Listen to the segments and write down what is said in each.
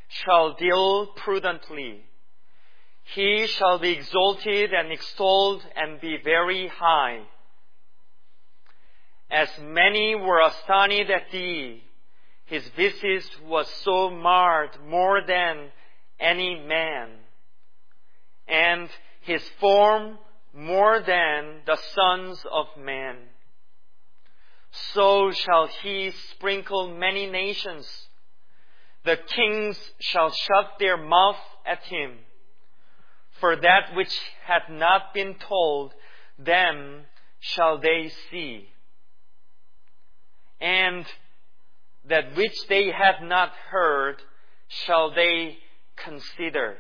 shall deal prudently. He shall be exalted and extolled and be very high. As many were astonished at thee, his visage was so marred more than any man, and his form more than the sons of men. So shall he sprinkle many nations. The kings shall shut their mouth at him. For that which hath not been told them shall they see, and that which they have not heard shall they consider.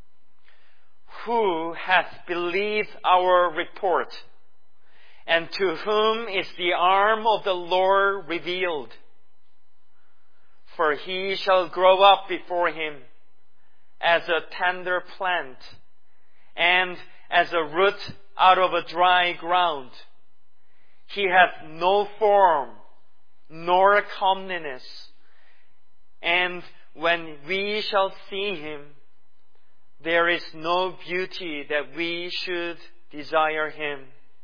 Who hath believed our report? And to whom is the arm of the Lord revealed? For he shall grow up before him as a tender plant, and as a root out of a dry ground. He hath no form, nor comeliness, and when we shall see him, there is no beauty that we should desire him.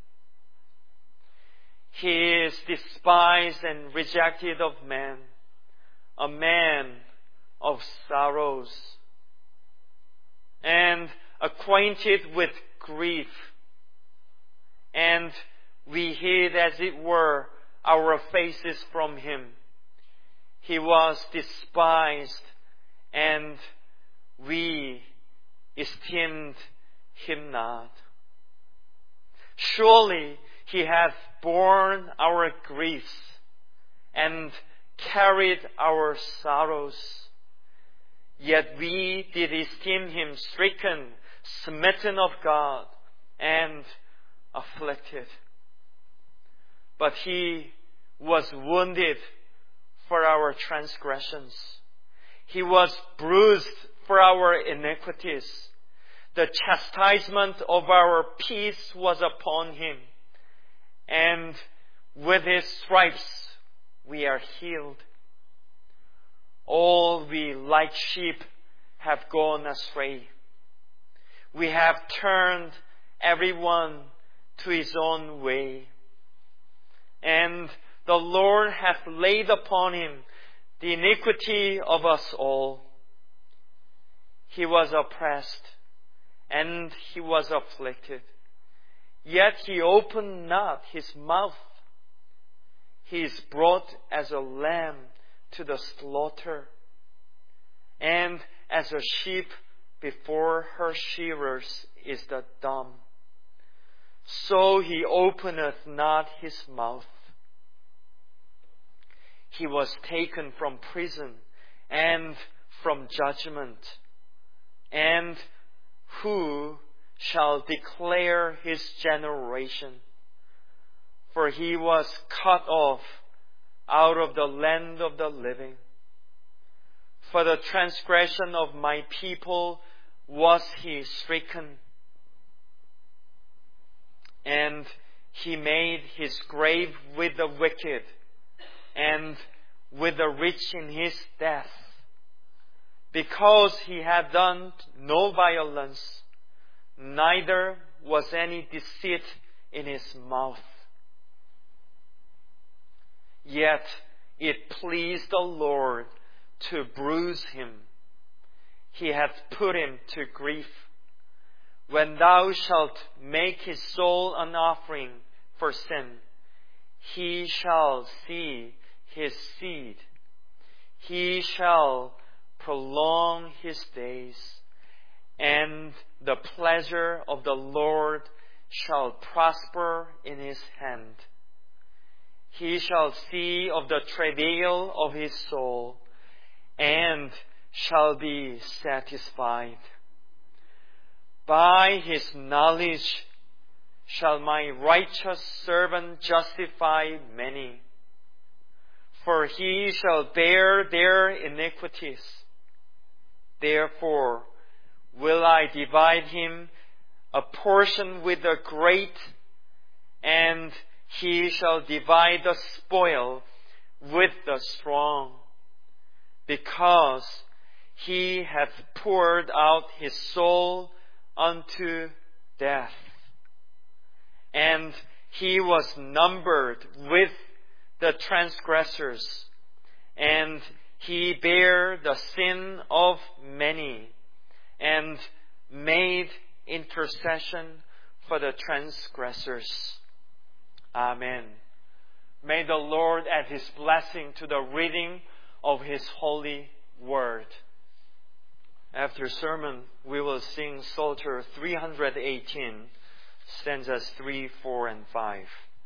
He is despised and rejected of men, a man of sorrows, and acquainted with grief. And we hid, as it were, our faces from him. He was despised, and we esteemed him not. Surely he hath borne our griefs and carried our sorrows. Yet we did esteem him stricken, smitten of God, and afflicted. But he was wounded for our transgressions. He was bruised for our iniquities. The chastisement of our peace was upon him, and with his stripes we are healed. All we like sheep have gone astray. We have turned everyone to his own way, and the Lord hath laid upon him the iniquity of us all. He was oppressed, and he was afflicted, yet he opened not his mouth. He is brought as a lamb to the slaughter, and as a sheep before her shearers is the dumb, so he openeth not his mouth. He was taken from prison and from judgment. And who shall declare his generation? For he was cut off out of the land of the living. For the transgression of my people was he stricken, and he made his grave with the wicked and with the rich in his death, because he had done no violence, neither was any deceit in his mouth. Yet it pleased the Lord to bruise him. He hath put him to grief. When thou shalt make his soul an offering for sin, he shall see his seed. He shall prolong his days, and the pleasure of the Lord shall prosper in his hand. He shall see of the travail of his soul, and shall be satisfied. By his knowledge shall my righteous servant justify many, for he shall bear their iniquities. Therefore will I divide him a portion with the great, and he shall divide the spoil with the strong, because He hath poured out His soul unto death. And He was numbered with the transgressors, and He bare the sin of many, and made intercession for the transgressors. Amen. May the Lord add His blessing to the reading of His holy word. After sermon, we will sing Psalter 318, stanzas 3, 4, and 5.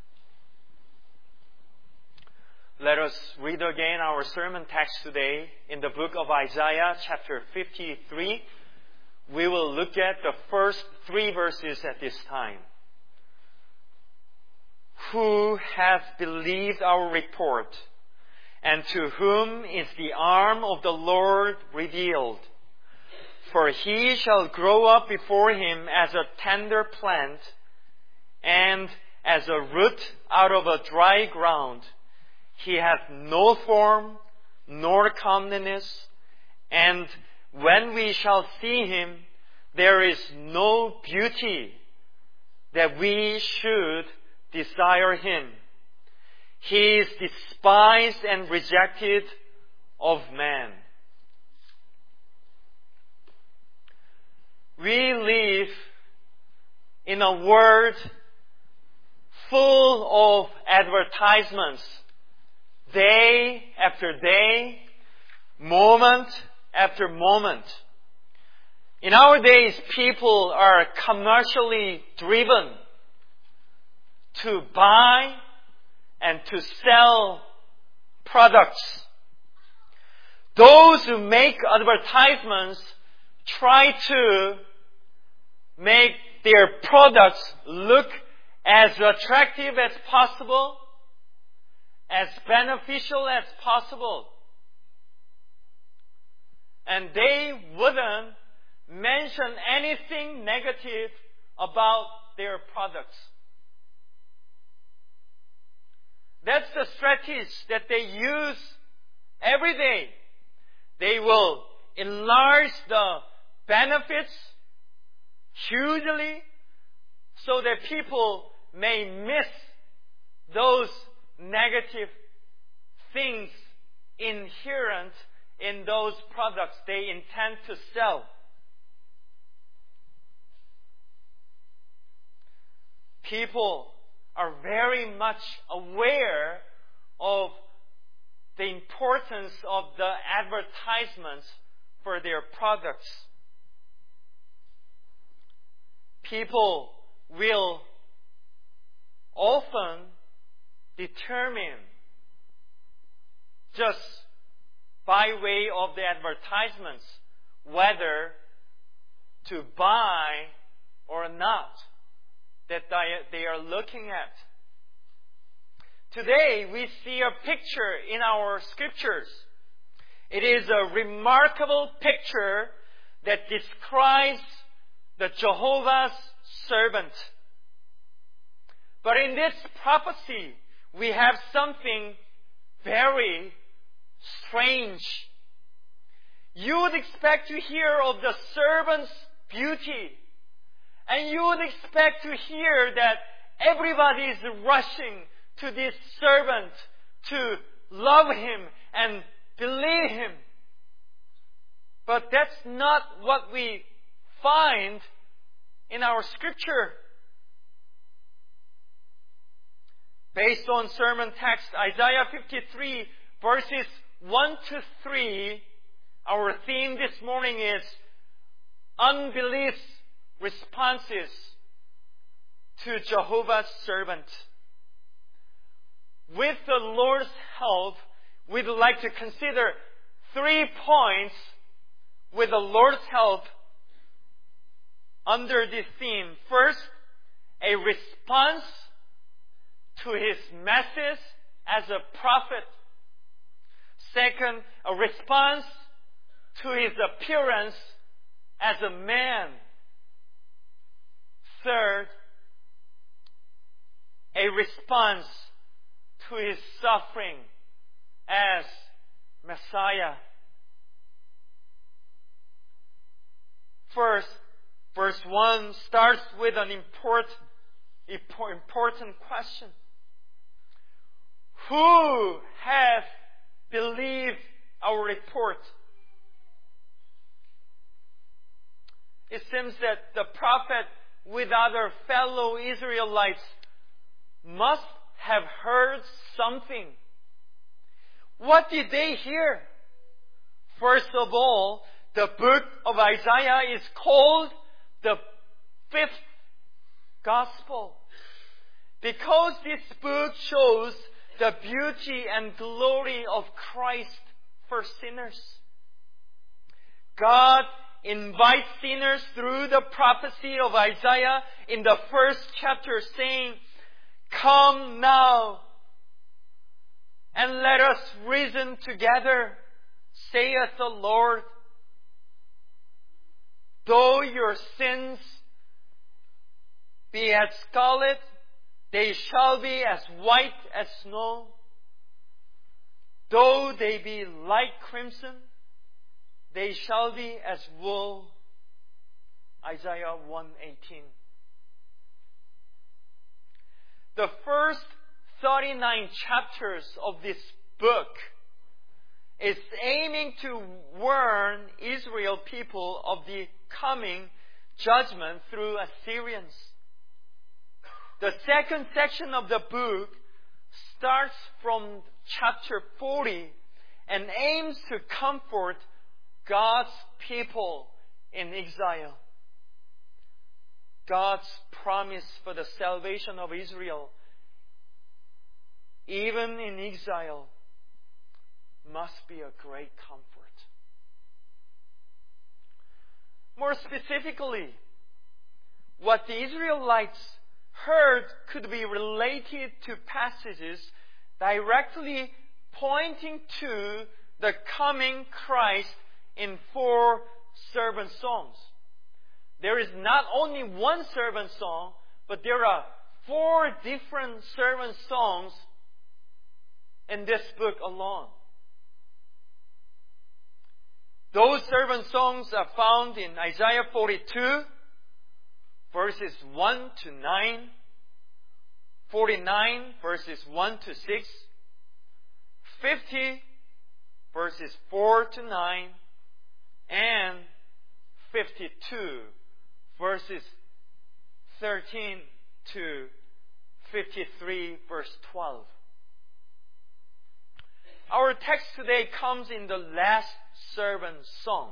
Let us read again our sermon text today in the book of Isaiah, chapter 53. We will look at the first 3 verses at this time. Who hath believed our report, and to whom is the arm of the Lord revealed? For he shall grow up before him as a tender plant, and as a root out of a dry ground. He hath no form, nor comeliness, and when we shall see him, there is no beauty that we should desire him. He is despised and rejected of man. We live in a world full of advertisements, day after day, moment after moment. In our days, people are commercially driven to buy and to sell products. Those who make advertisements try to make their products look as attractive as possible, as beneficial as possible. And they wouldn't mention anything negative about their products. That's the strategy that they use every day. They will enlarge the benefits hugely so that people may miss those negative things inherent in those products they intend to sell. People are very much aware of the importance of the advertisements for their products. People will often determine, just by way of the advertisements, whether to buy or not that they are looking at. Today, we see a picture in our scriptures. It is a remarkable picture that describes the Jehovah's servant. But in this prophecy, we have something very strange. You would expect to hear of the servant's beauty, and you would expect to hear that everybody is rushing to this servant to love him and believe him. But that's not what we find in our scripture. Based on sermon text, Isaiah 53, verses 1 to 3, our theme this morning is unbelief's responses to Jehovah's servant. With the Lord's help, we'd like to consider 3 points with the Lord's help under this theme. First, a response to his message as a prophet. Second, a response to his appearance as a man. Third, a response to his suffering as Messiah. First, verse 1 starts with an important question. Who has believed our report? It seems that the prophet with other fellow Israelites must have heard something. What did they hear? First of all, the book of Isaiah is called the fifth gospel, because this book shows the beauty and glory of Christ for sinners. God invites sinners through the prophecy of Isaiah in the first chapter, saying, "Come now, and let us reason together, saith the Lord. Though your sins be as scarlet, they shall be as white as snow. Though they be like crimson, they shall be as wool." Isaiah 1:18. The first 39 chapters of this book is aiming to warn Israel people of the coming judgment through Assyrians. The second section of the book starts from chapter 40 and aims to comfort God's people in exile. God's promise for the salvation of Israel, even in exile, must be a great comfort. More specifically, what the Israelites heard could be related to passages directly pointing to the coming Christ in 4 servant songs. There is not only one servant song, but there are 4 different servant songs in this book alone. Those servant songs are found in Isaiah 42, verses 1 to 9, 49, verses 1 to 6, 50, verses 4 to 9, and 52, verses 13 to 53, verse 12. Our text today comes in the last servant song.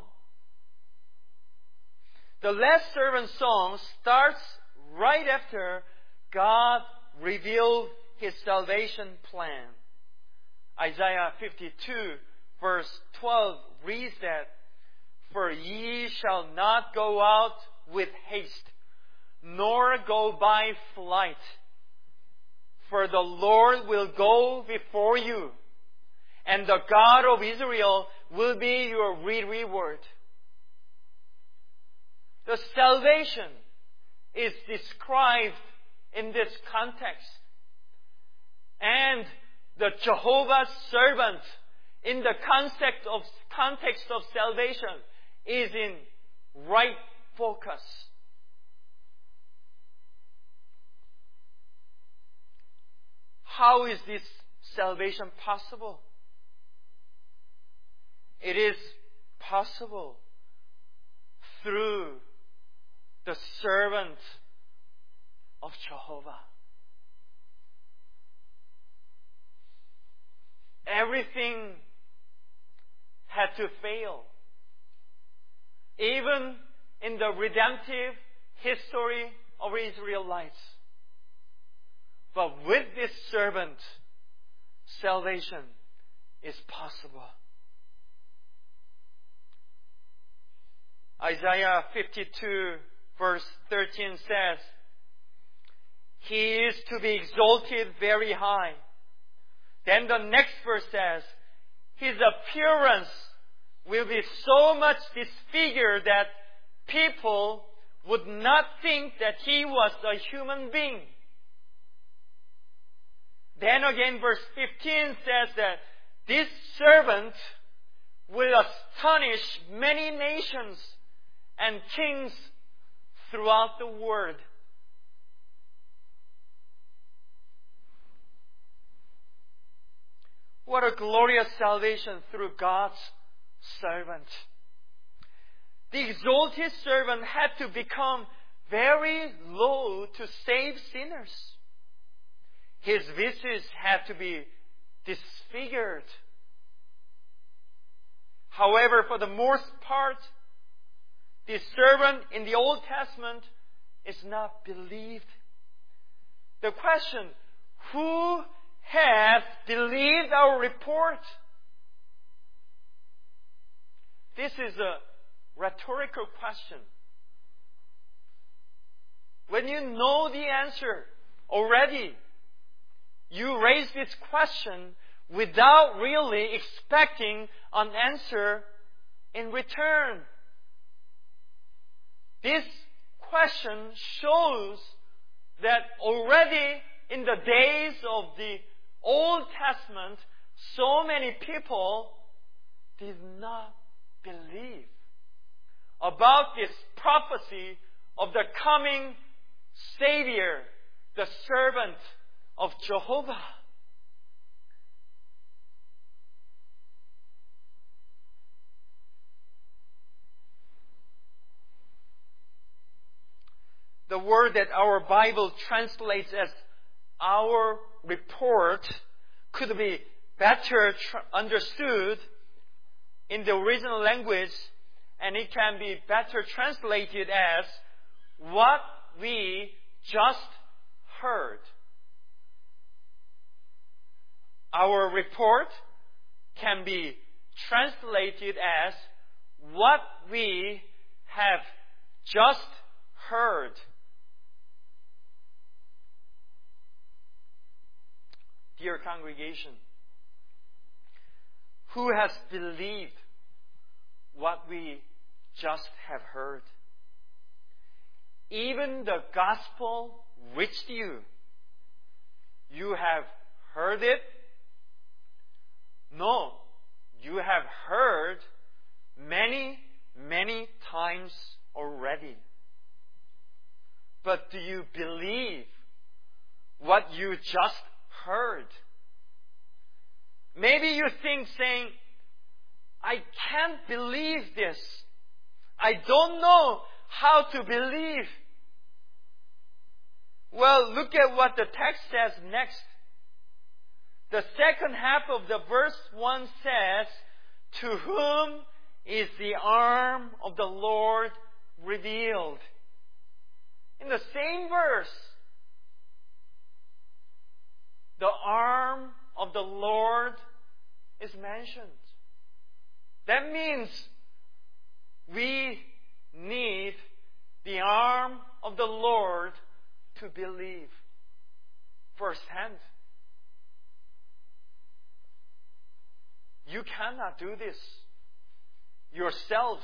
The last servant song starts right after God revealed His salvation plan. Isaiah 52 verse 12 reads that, "For ye shall not go out with haste, nor go by flight. For the Lord will go before you, and the God of Israel will be your reward." The salvation is described in this context. And the Jehovah's servant in the context of salvation is in right focus. How is this salvation possible? It is possible through the servant of Jehovah. Everything had to fail. Even in the redemptive history of Israelites. But with this servant, salvation is possible. Isaiah 52 verse 13 says, "He is to be exalted very high." Then the next verse says, "His appearance will be so much disfigured that people would not think that He was a human being." Then again, verse 15 says that this servant will astonish many nations and kings throughout the world. What a glorious salvation through God's servant. The exalted servant had to become very low to save sinners. His visage had to be disfigured. However, for the most part, the servant in the Old Testament is not believed. The question, who has believed our report? This is a rhetorical question. When you know the answer already, you raise this question without really expecting an answer in return. This question shows that already in the days of the Old Testament, so many people did not believe about this prophecy of the coming Savior, the servant of Jehovah. The word that our Bible translates as our report could be better understood in the original language, and it can be better translated as what we just heard. Our report can be translated as what we have just heard. Dear congregation, who has believed what we just have heard? Even the gospel reached you. You have heard it? No, you have heard many, many times already. But do you believe what you just heard? Maybe you think saying, I can't believe this. I don't know how to believe. Well, look at what the text says next. The second half of the verse 1 says, to whom is the arm of the Lord revealed? In the same verse, the arm of the Lord is mentioned. That means we need the arm of the Lord to believe firsthand. You cannot do this yourselves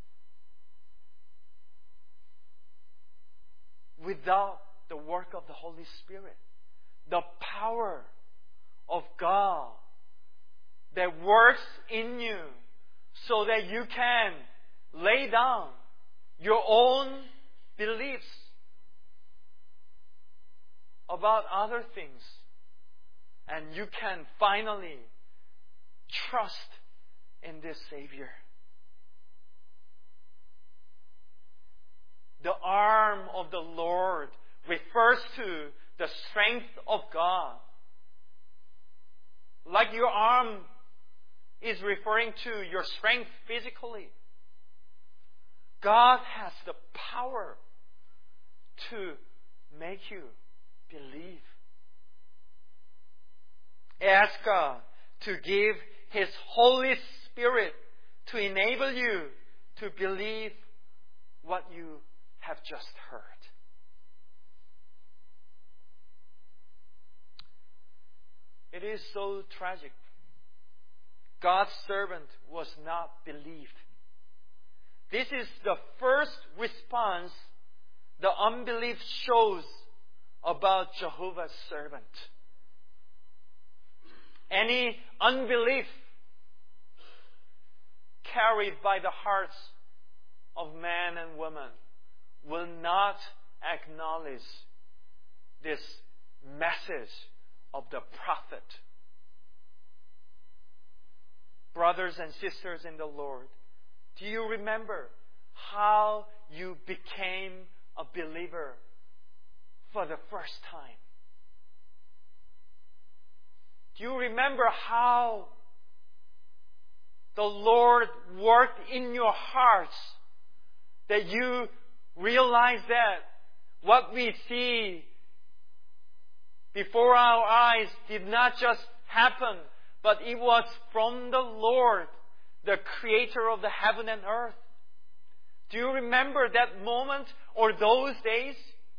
without the work of the Holy Spirit. The power of God that works in you so that you can lay down your own beliefs about other things, and you can finally trust in this Savior. The arm of the Lord refers to the strength of God. Like your arm is referring to your strength physically. God has the power to make you believe. Ask God to give His Holy Spirit to enable you to believe what you have just heard. It is so tragic. God's servant was not believed. This is the first response the unbelief shows about Jehovah's servant. Any unbelief carried by the hearts of man and woman will not acknowledge this message of the prophet. Brothers and sisters in the Lord, do you remember how you became a believer for the first time? Do you remember how the Lord worked in your hearts, that you realize that what we see before our eyes did not just happen, but it was from the Lord, the Creator of the heaven and earth? Do you remember that moment or those days?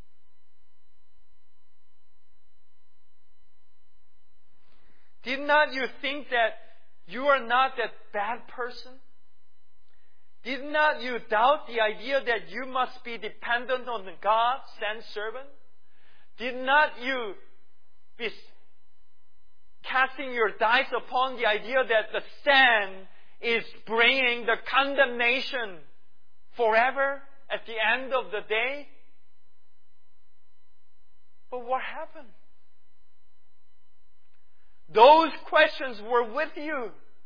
Did not you think that you are not that bad person? Did not you doubt the idea that you must be dependent on the God-sent servant? Did not you be casting your dice upon the idea that the sin is bringing the condemnation forever at the end of the day? But what happened? Those questions were with you.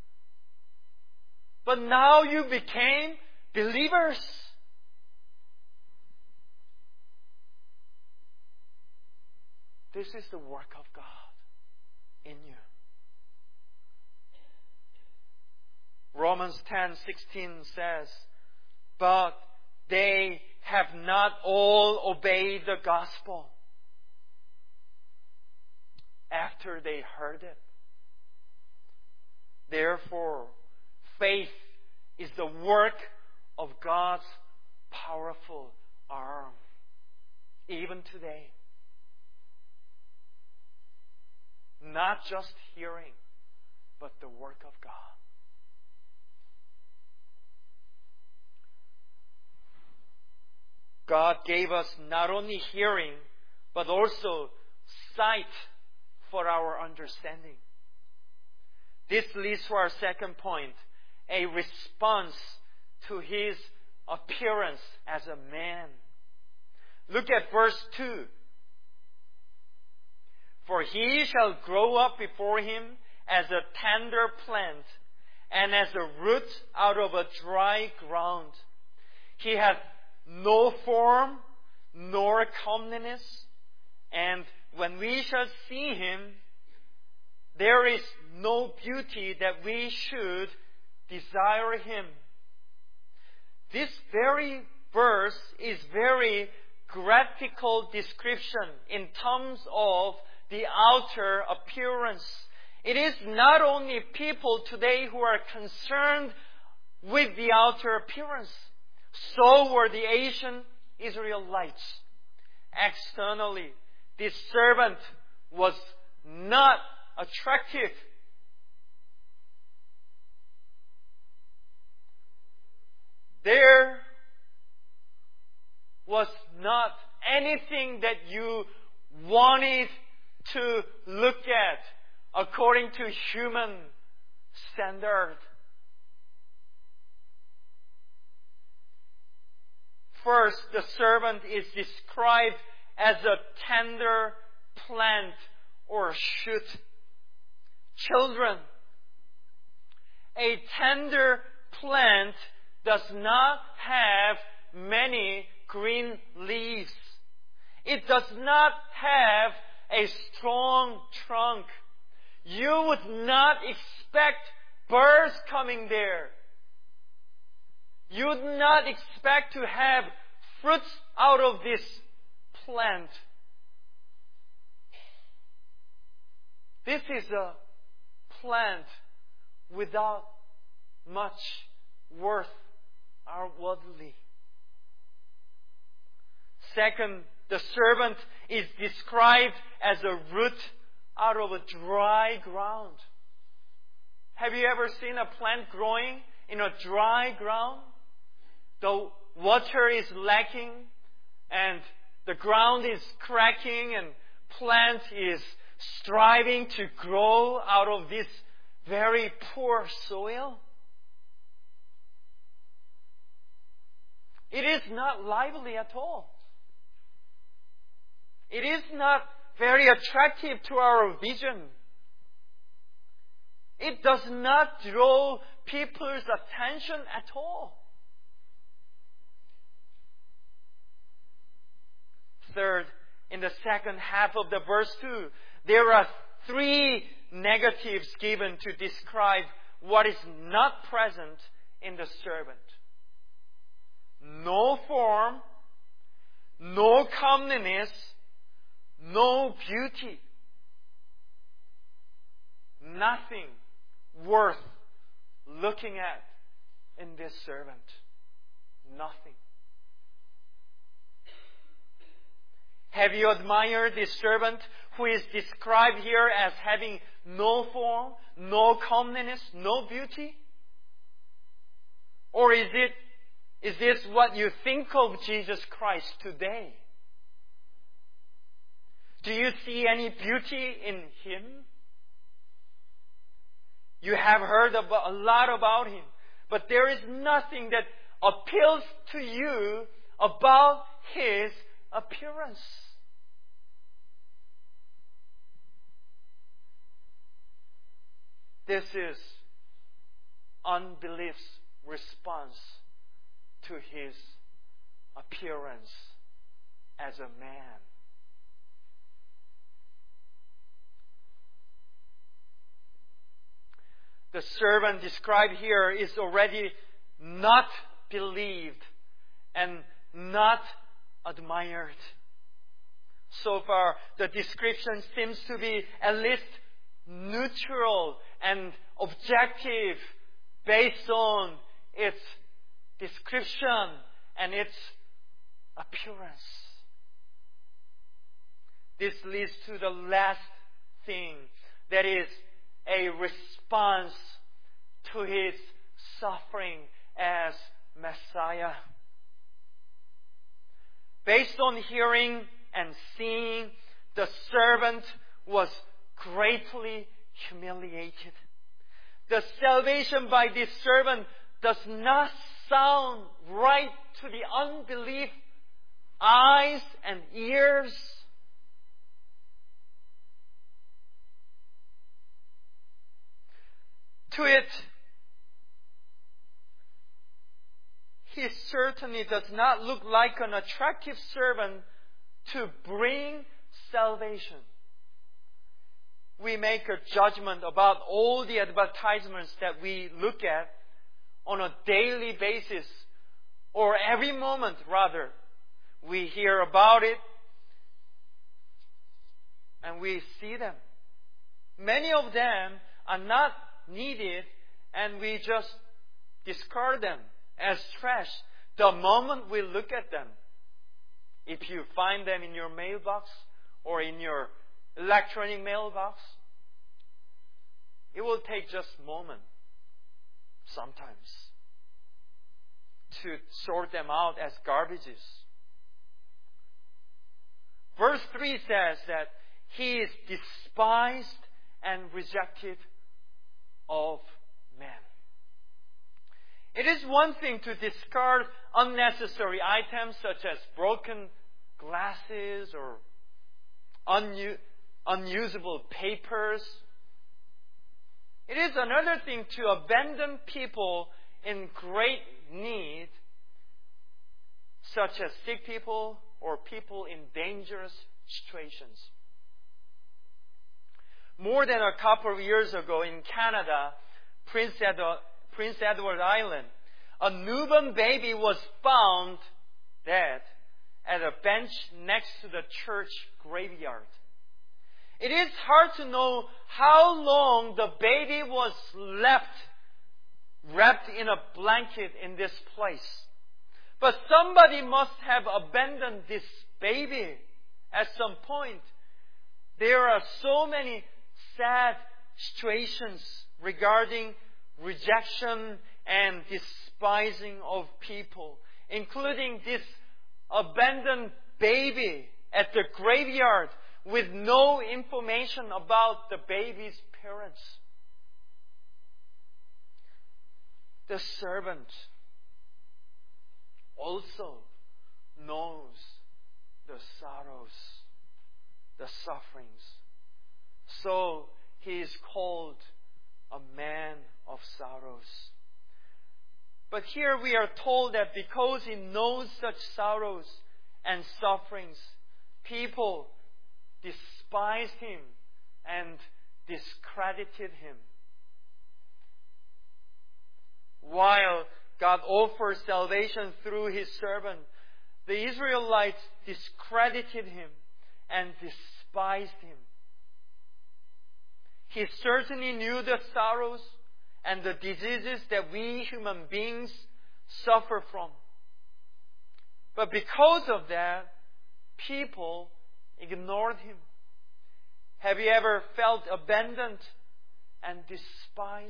But now you became believers. This is the work of God in you. Romans 10:16 says, "But they have not all obeyed the gospel after they heard it. Therefore, faith is the work of God's powerful arm, even today. Not just hearing, but the work of God." God gave us not only hearing, but also sight for our understanding. This leads to our second point, a response to His appearance as a man. Look at verse 2. "For he shall grow up before him as a tender plant, and as a root out of a dry ground. He hath no form, nor comeliness, and when we shall see him, there is no beauty that we should desire him." This very verse is very graphical description in terms of the outer appearance. It is not only people today who are concerned with the outer appearance. So were the ancient Israelites. Externally, this servant was not attractive. There was not anything that you wanted to look at according to human standard. First, the servant is described as a tender plant or shoot. Children, a tender plant does not have many green leaves. It does not have a strong trunk. You would not expect birds coming there. You would not expect to have fruits out of this plant. This is a plant without much worth outwardly. Second, the servant is described as a root out of a dry ground. Have you ever seen a plant growing in a dry ground? The water is lacking and the ground is cracking and plant is striving to grow out of this very poor soil. It is not lively at all. It is not very attractive to our vision. It does not draw people's attention at all. Third, in the second half of the verse 2, there are three negatives given to describe what is not present in the servant. No form, no comeliness, no beauty. Nothing worth looking at in this servant. Nothing. Have you admired this servant who is described here as having no form, no comeliness, no beauty? Or is this what you think of Jesus Christ today? Do you see any beauty in Him? You have heard a lot about Him, but there is nothing that appeals to you about His appearance. This is unbelief's response to His appearance as a man. The servant described here is already not believed and not admired. So far, the description seems to be at least neutral and objective based on its description and its appearance. This leads to the last thing, that is a response to His suffering as Messiah. Based on hearing and seeing, the servant was greatly humiliated. The salvation by this servant does not sound right to the unbelief eyes and ears. To it, he certainly does not look like an attractive servant to bring salvation. We make a judgment about all the advertisements that we look at on a daily basis, or every moment rather. We hear about it and we see them. Many of them are not needed and we just discard them as trash the moment we look at them. If you find them in your mailbox or in your electronic mailbox, it will take just a moment sometimes to sort them out as garbages. Verse 3 says that he is despised and rejected of men. It is one thing to discard unnecessary items such as broken glasses or unusable papers. It is another thing to abandon people in great need, such as sick people or people in dangerous situations. More than a couple of years ago in Canada, Prince Edward Island, a newborn baby was found dead at a bench next to the church graveyard. It is hard to know how long the baby was left wrapped in a blanket in this place. But somebody must have abandoned this baby at some point. There are so many sad situations regarding rejection and despising of people, including this abandoned baby at the graveyard with no information about the baby's parents. The servant also knows the sorrows, the sufferings. So he is called a man of sorrows. But here we are told that because he knows such sorrows and sufferings, people despised him and discredited him. While God offers salvation through His servant, the Israelites discredited Him and despised Him. He certainly knew the sorrows and the diseases that we human beings suffer from. But because of that, people ignored Him. Have you ever felt abandoned and despised?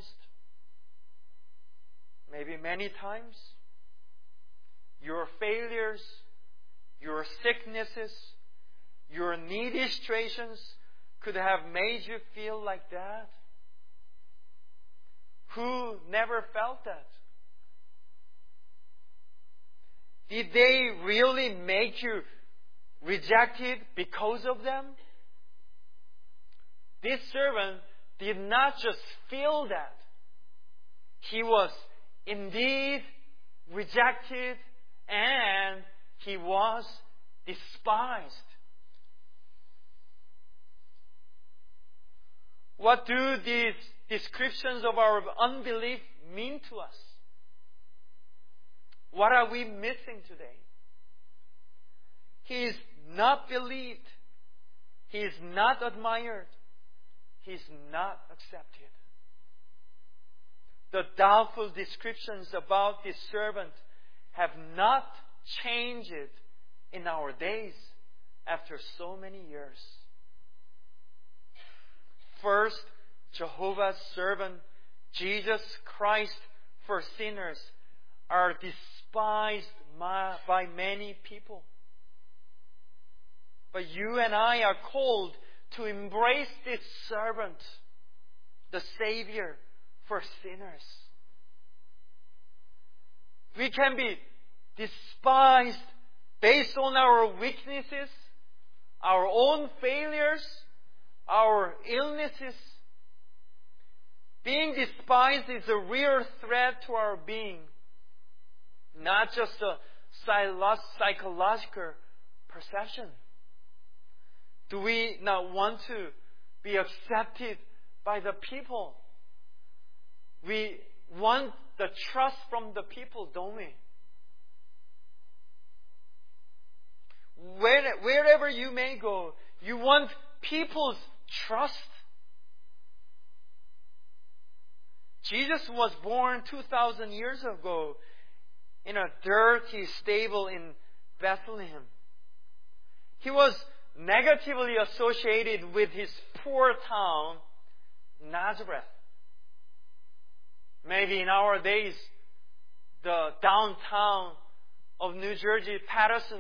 Maybe many times. Your failures, your sicknesses, your needy situations could have made you feel like that. Who never felt that? Did they really make you rejected because of them? This servant did not just feel that. He was indeed rejected and he was despised. What do these descriptions of our unbelief mean to us? What are we missing today? He is not believed. He is not admired. He is not accepted. The doubtful descriptions about this servant have not changed in our days after so many years. First, Jehovah's servant, Jesus Christ for sinners, are despised by many people. But you and I are called to embrace this servant, the Savior for sinners. We can be despised based on our weaknesses, our own failures, our illnesses. Being despised is a real threat to our being, not just a psychological perception. Do we not want to be accepted by the people? We want the trust from the people, don't we? Wherever you may go, you want people's trust. Jesus was born 2,000 years ago in a dirty stable in Bethlehem. He was negatively associated with his poor town, Nazareth. Maybe in our days, the downtown of New Jersey, Patterson,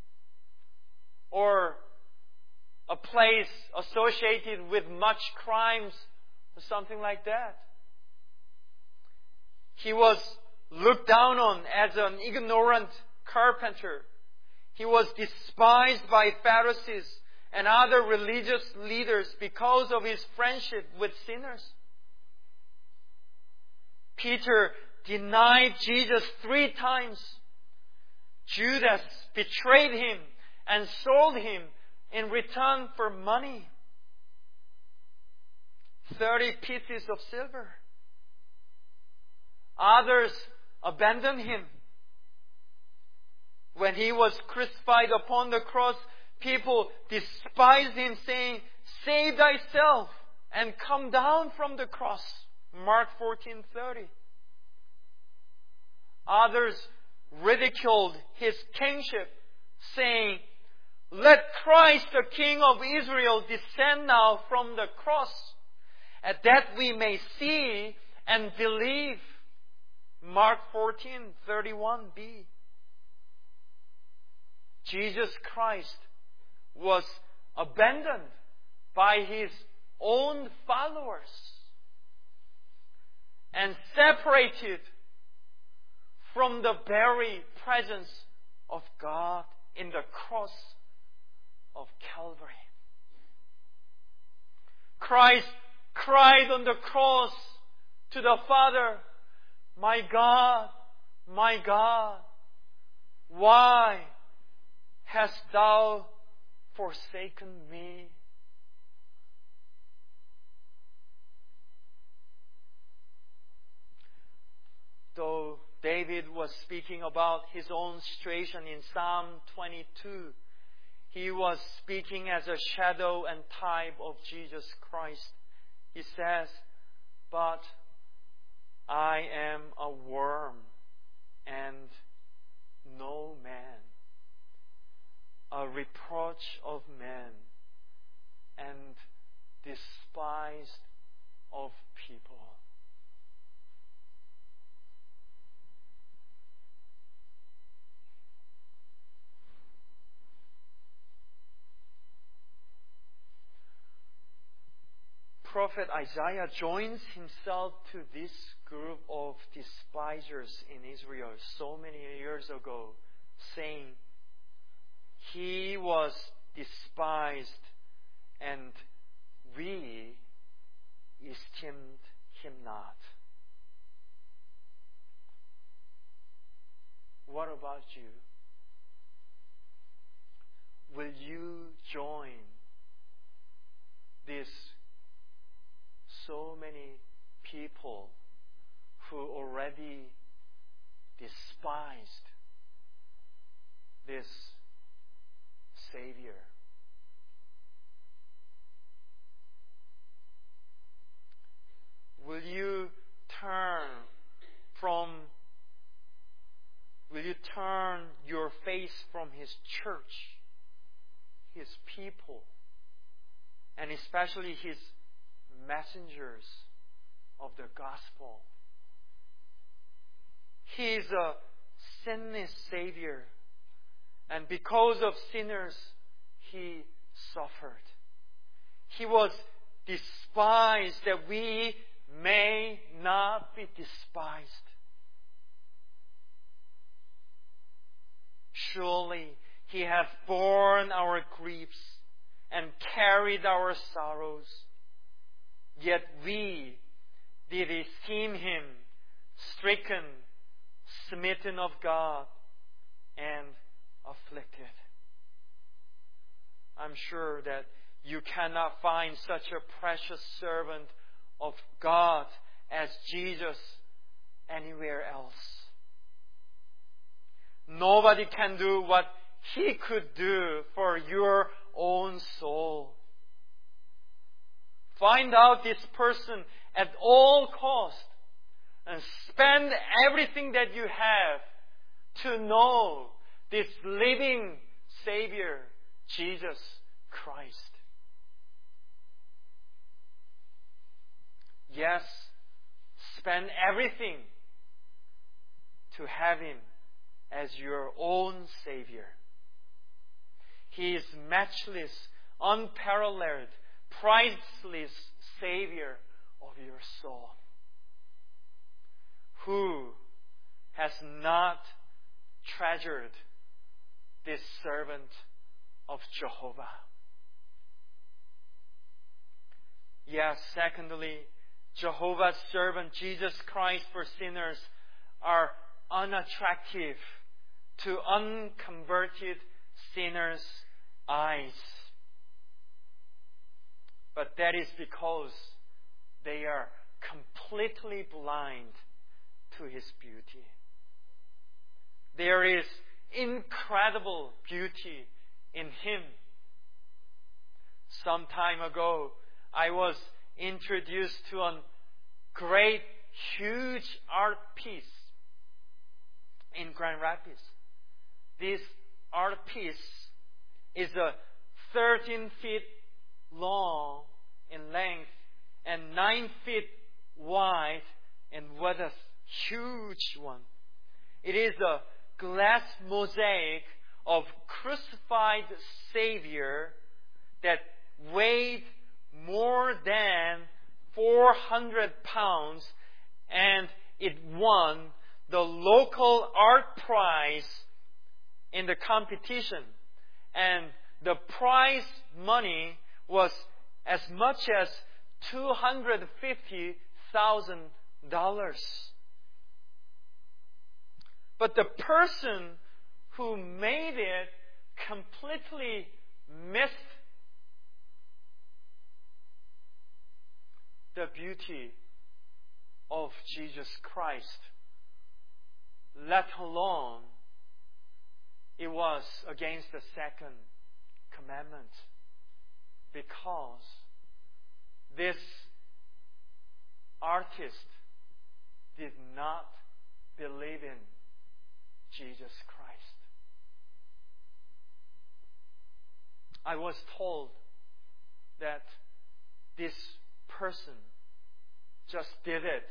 or a place associated with much crimes or something like that. He was looked down on as an ignorant carpenter. He was despised by Pharisees and other religious leaders because of his friendship with sinners. Peter denied Jesus 3 times. Judas betrayed him and sold him in return for money. 30 pieces of silver. Others abandoned him. When he was crucified upon the cross, people despised him, saying, "Save thyself and come down from the cross." Mark 14:30. Others ridiculed his kingship, saying, "Let Christ, the King of Israel, descend now from the cross, that we may see and believe." Mark 14:31b. Jesus Christ was abandoned by his own followers and separated from the very presence of God in the cross of Calvary. Christ cried on the cross to the Father, my God, why hast thou forsaken me? Though David was speaking about his own situation in Psalm 22, he was speaking as a shadow and type of Jesus Christ. He says, but I am a worm and no man, a reproach of men, and despised of people. Prophet Isaiah joins himself to this group of despisers in Israel so many years ago, saying, he was despised and we esteemed him not. What about you? Will you join this so many people who already despised this Savior? Will you turn your face from His church, His people, and especially His messengers of the gospel? He is a sinless Savior, and because of sinners, He suffered. He was despised that we may not be despised. Surely He hath borne our griefs and carried our sorrows. Yet we did esteem Him stricken, smitten of God, and afflicted. I'm sure that you cannot find such a precious servant of God as Jesus anywhere else. Nobody can do what He could do for your own soul. Find out this person at all cost and spend everything that you have to know this living Savior, Jesus Christ. Yes, spend everything to have Him as your own Savior. He is matchless, unparalleled, priceless Savior of your soul. Who has not treasured this servant of Jehovah? Yes, secondly, Jehovah's servant, Jesus Christ for sinners, are unattractive to unconverted sinners' eyes. But that is because they are completely blind to His beauty. There is incredible beauty in Him. Some time ago, I was introduced to a great, huge art piece in Grand Rapids. This art piece is 13 feet long in length and 9 feet wide, and what a huge one. It is a glass mosaic of crucified Savior that weighed more than 400 pounds, and it won the local art prize in the competition, and the prize money was as much as $250,000. But the person who made it completely missed the beauty of Jesus Christ, let alone it was against the second commandment, because this artist did not believe in Jesus Christ. I was told that this person just did it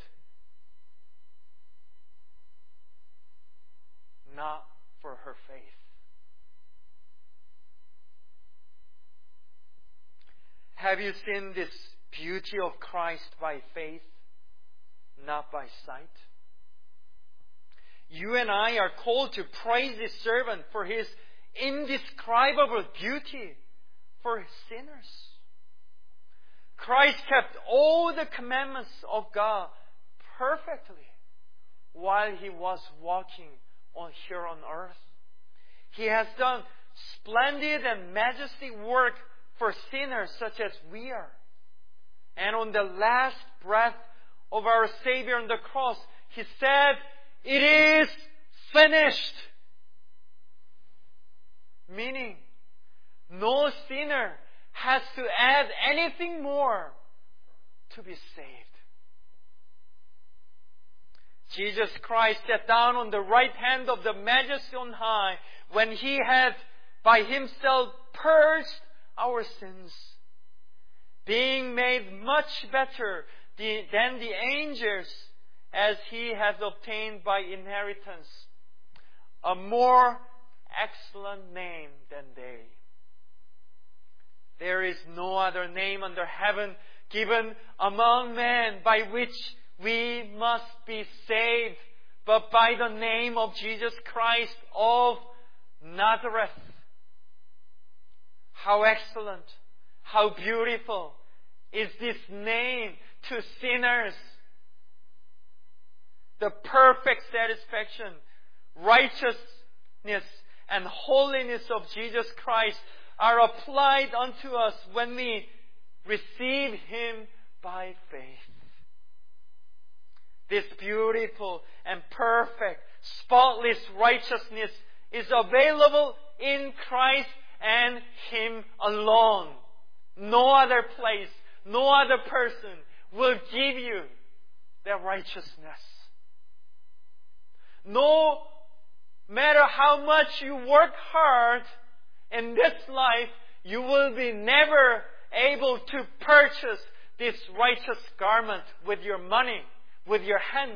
not for her faith. Have you seen this beauty of Christ by faith, not by sight? You and I are called to praise this servant for his indescribable beauty for sinners. Christ kept all the commandments of God perfectly while he was walking here on earth. He has done splendid and majestic work for sinners such as we are. And on the last breath of our Savior on the cross, he said, "It is finished." Meaning, no sinner has to add anything more to be saved. Jesus Christ sat down on the right hand of the Majesty on high when he had by himself purged our sins, being made much better than the angels, as he has obtained by inheritance a more excellent name than they. There is no other name under heaven given among men by which we must be saved, but by the name of Jesus Christ of Nazareth. How excellent, how beautiful is this name to sinners. The perfect satisfaction, righteousness, and holiness of Jesus Christ are applied unto us when we receive him by faith. This beautiful and perfect, spotless righteousness is available in Christ and him alone. No other place, no other person will give you that righteousness. No matter how much you work hard in this life, you will be never able to purchase this righteous garment with your money, with your hands.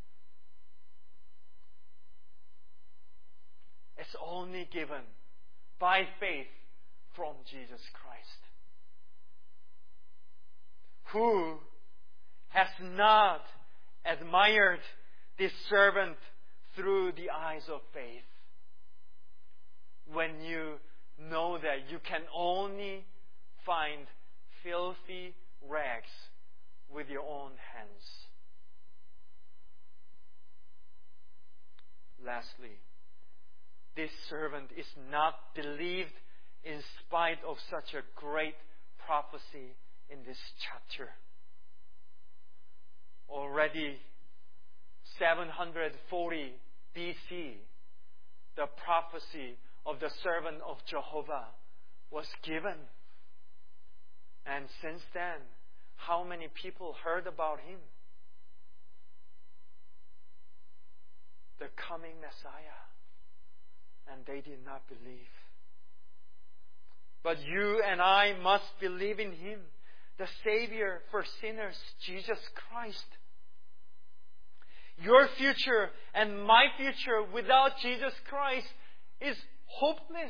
It's only given by faith from Jesus Christ, who has not admired this servant through the eyes of faith. When you know that you can only find filthy rags with your own hands. Lastly, this servant is not believed in spite of such a great prophecy in this chapter. Already 740 BC, the prophecy of the servant of Jehovah was given. And since then, how many people heard about him? The coming Messiah. And they did not believe. But you and I must believe in him, the Savior for sinners, Jesus Christ. Your future and my future without Jesus Christ is hopeless.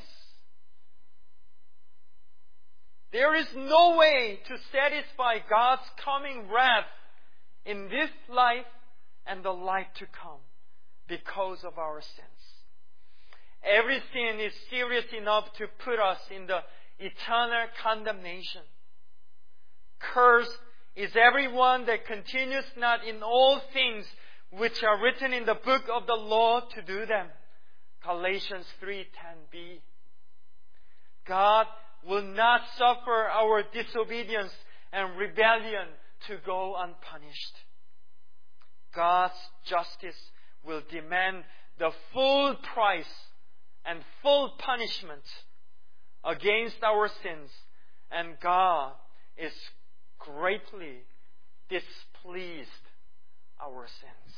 There is no way to satisfy God's coming wrath in this life and the life to come because of our sins. every sin is serious enough to put us in the eternal condemnation. Cursed is everyone that continues not in all things which are written in the book of the law to do them. Galatians 3:10b. God will not suffer our disobedience and rebellion to go unpunished. God's justice will demand the full price and full punishment against our sins, and God is greatly displeased our sins.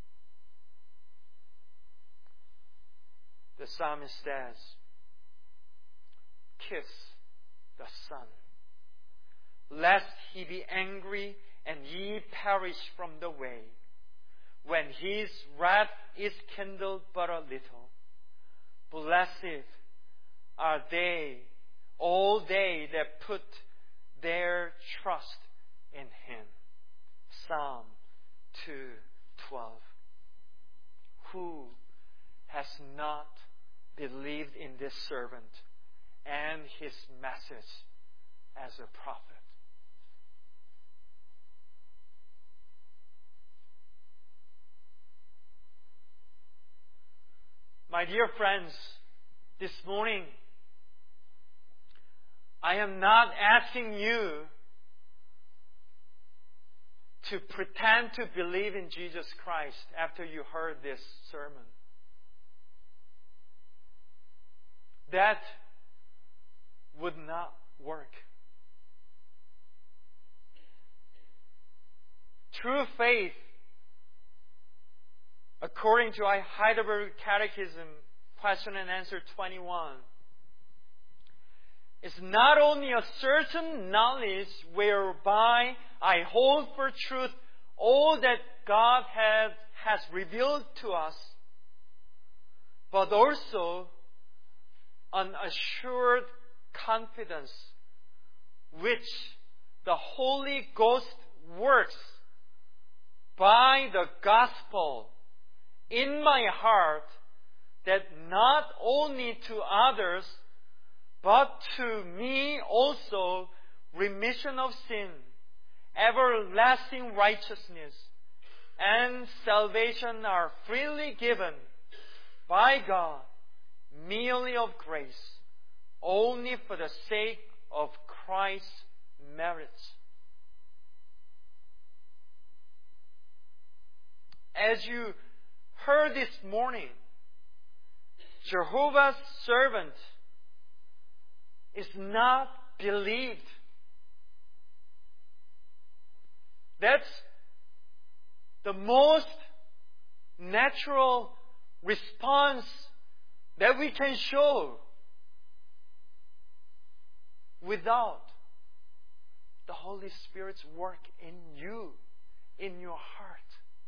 The psalmist says, "Kiss the Son, lest he be angry and ye perish from the way, when his wrath is kindled but a little. Blessed are all they that put their trust in him." Psalm 2:12. Who has not believed in this servant and his message as a prophet? My dear friends, this morning, I am not asking you to pretend to believe in Jesus Christ after you heard this sermon. That would not work. True faith, according to Heidelberg Catechism, question and answer 21, is not only a certain knowledge whereby I hold for truth all that God has revealed to us, but also an assured confidence which the Holy Ghost works by the gospel in my heart, that not only to others, but to me also, remission of sin, everlasting righteousness, and salvation are freely given by God, merely of grace, only for the sake of Christ's merits. As you heard this morning, Jehovah's servant is not believed. That's the most natural response that we can show without the Holy Spirit's work in you, in your heart.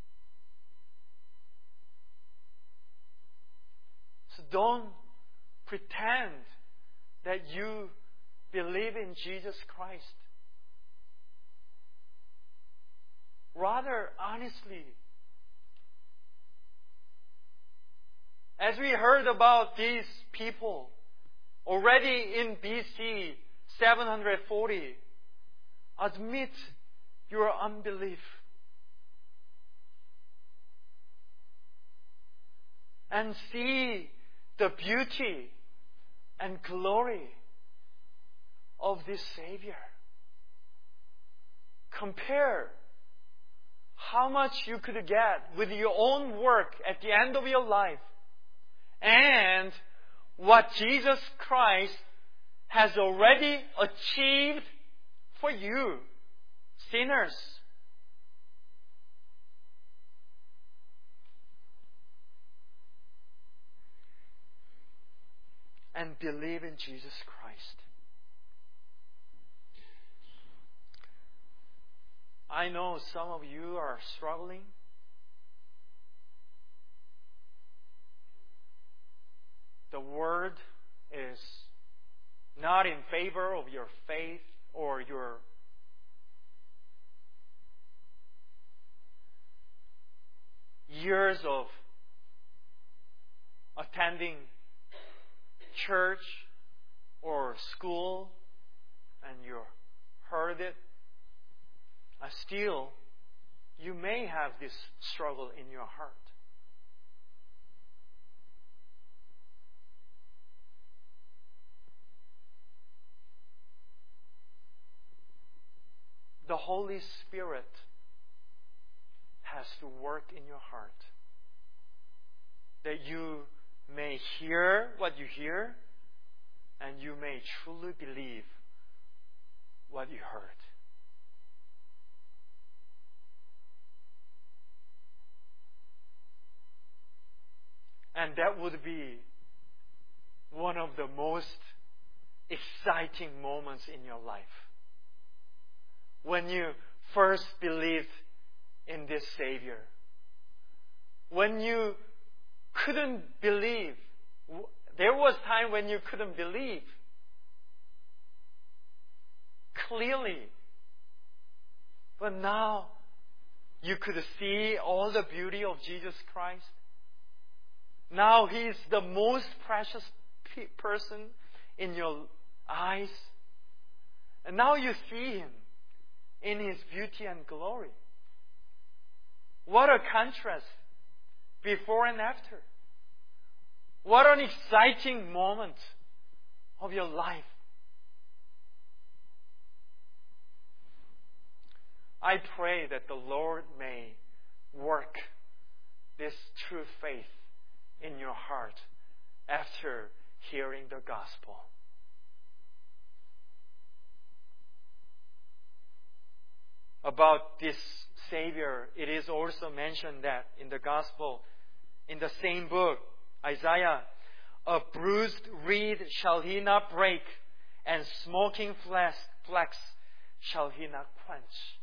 So don't pretend that you believe in Jesus Christ. Rather, honestly, as we heard about these people already in BC 740, admit your unbelief and see the beauty and glory of this Savior. Compare how much you could get with your own work at the end of your life and what Jesus Christ has already achieved for you, sinners. And believe in Jesus Christ. I know some of you are struggling. The Word is not in favor of your faith or your years of attending church or school and you heard it, still you may have this struggle in your heart. The Holy Spirit has to work in your heart, that you may hear what you hear and you may truly believe what you heard. And that would be one of the most exciting moments in your life. When you first believed in this Savior. When you couldn't believe. There was time when you couldn't believe clearly. But now you could see all the beauty of Jesus Christ. Now He is the most precious person in your eyes. And now you see Him in His beauty and glory. What a contrast before and after. What an exciting moment of your life. I pray that the Lord may work this true faith in your heart after hearing the gospel. About this Savior, it is also mentioned that in the gospel, in the same book, Isaiah, a bruised reed shall He not break, and smoking flax shall He not quench.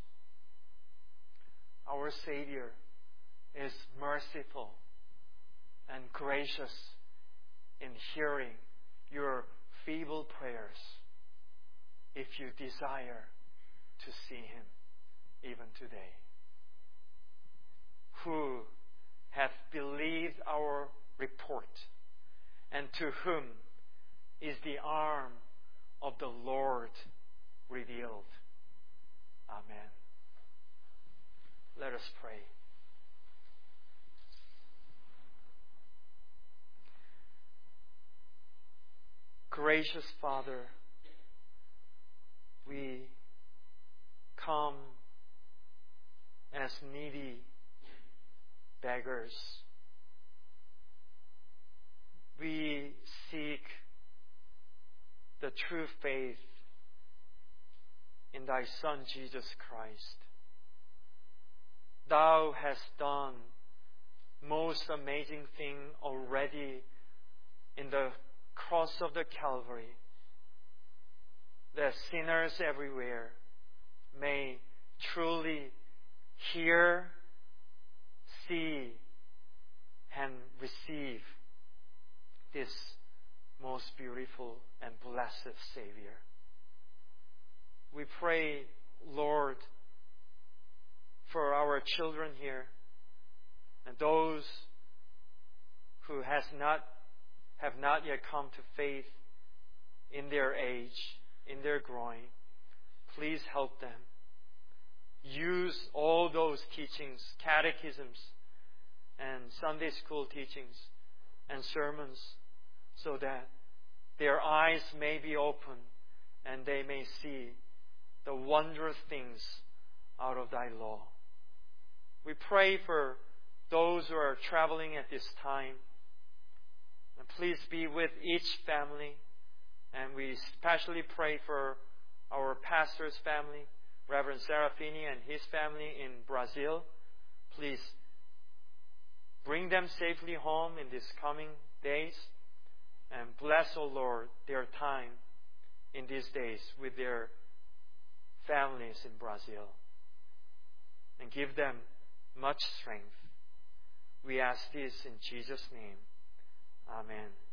Our Savior is merciful and gracious in hearing your feeble prayers if you desire to see Him even today. Who hath believed our report, and to whom is the arm of the Lord revealed. Amen. Let us pray. Gracious Father, we come as needy beggars. We seek the true faith in Thy Son, Jesus Christ. Thou hast done most amazing thing already in the cross of the Calvary, that sinners everywhere may truly hear, see, and receive this most beautiful and blessed Savior. We pray, Lord, for our children here and those who have not yet come to faith in their age, in their growing. Please help them. Use all those teachings, catechisms, and Sunday school teachings and sermons so that their eyes may be open and they may see the wondrous things out of Thy law. We pray for those who are traveling at this time. And please be with each family. And we especially pray for our pastor's family, Reverend Serafini and his family in Brazil. Please bring them safely home in these coming days. And bless, O Lord, their time in these days with their families in Brazil. And give them much strength. We ask this in Jesus' name. Amen.